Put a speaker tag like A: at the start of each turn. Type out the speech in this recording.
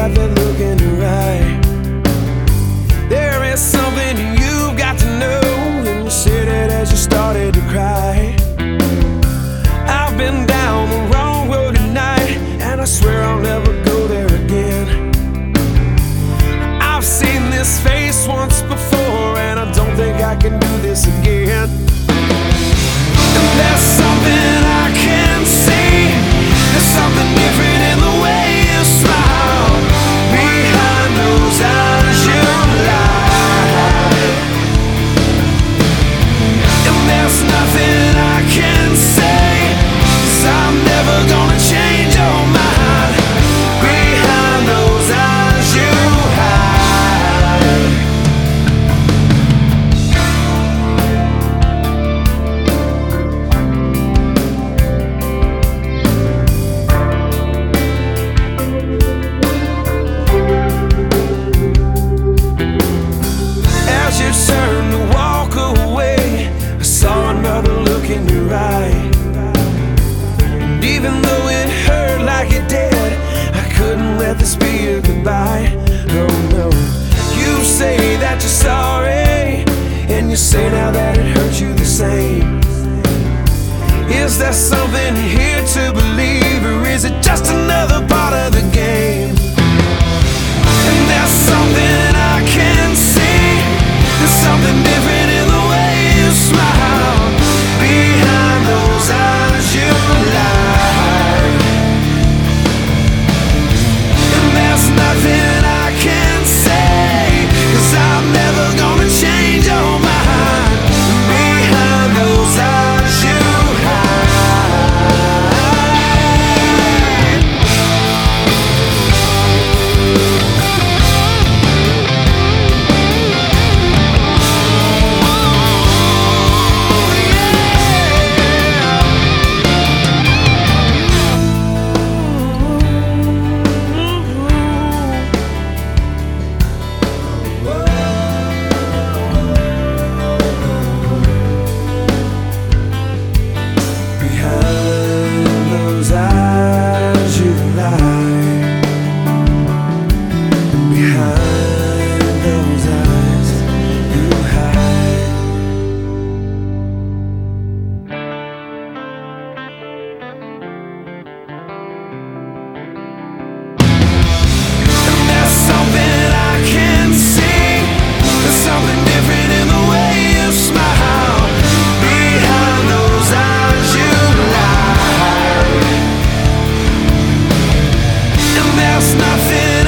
A: got that look in your eye. There is something you've got to know, and you said it as you started to cry. I've been down the wrong road tonight, and I swear I'll never go there again. I've seen this face once before, and I don't think I can do this again. And there's something I can see, there's something different in the way you smile. Behind those eyes you lie, and there's nothing I can say, 'cause I'm never gonna change your mind. Behind those eyes you hide. As you turned to walk away, I saw another look in your eye. And even though it hurt like it did, I couldn't let this be a goodbye. Oh no. You say that you're sorry, and you say now that it hurts you the same. Is there something here to believe, or is it just another part of the game? And there's something I can see, there's something different in the way you smile. Behind those eyes you lie, and there's nothing I can say, 'cause I'm never gonna change your mind. Behind those eyes you nothing